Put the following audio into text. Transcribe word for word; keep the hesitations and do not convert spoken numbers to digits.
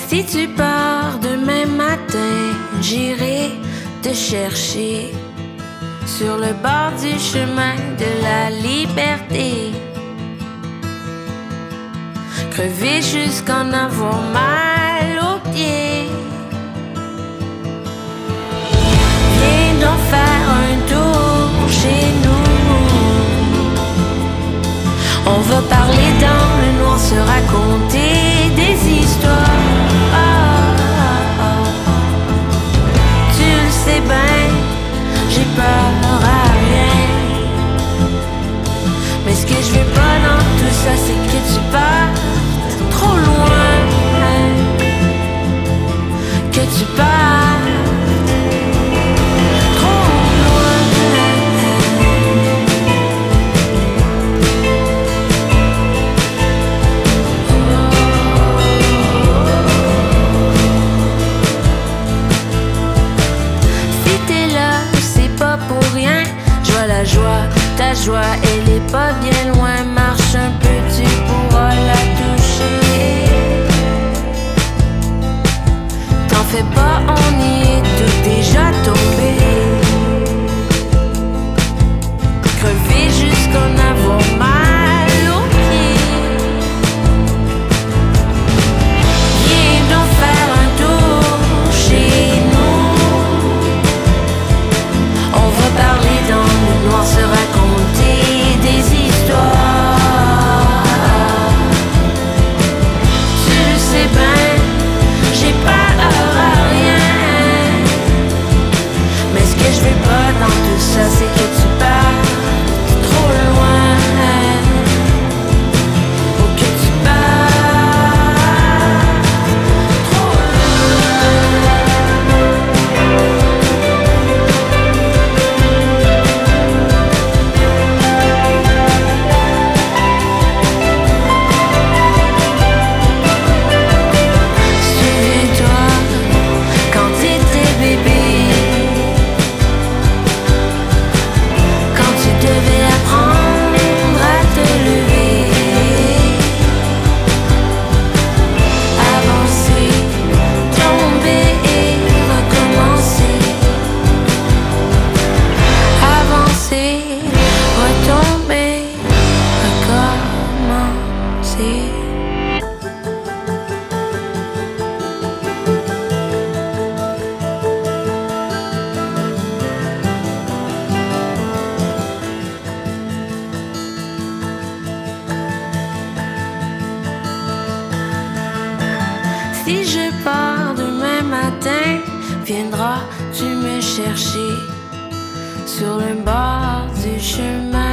Si tu pars demain matin, j'irai te chercher sur le bord du chemin de la liberté. Crever jusqu'en avoir mal aux pieds. Viens donc faire un tour chez nous. On va parler dans le noir, se raconter des histoires. Oh, oh, oh. Tu le sais bien, j'ai peur à rien. Mais ce que je veux pas dans tout ça, c'est que tu partes trop loin. Que tu partes trop loin. Si t'es là, c'est pas pour rien. Je vois la joie, ta joie, elle est pas bien loin. Marche un peu, tu pourras la toucher. T'en fais pas, on y est tout déjà tombé. Crever jusqu'en avoir mal aux pieds. Viens donc faire un tour chez nous. On va parler dans le noir, se raconter des histoires. Tu le sais bien, j'ai peur à rien. Mais ce que je veux pas dans tout ça, c'est que tu partes trop loin. Ou que tu partes trop Souviens-toi quand t'étais bébé, quand tu devais apprendre à te lever, avancer, tomber et recommencer, avancer, retomber, recommencer. Si je pars demain matin, viendras-tu me chercher sur le bord du chemin?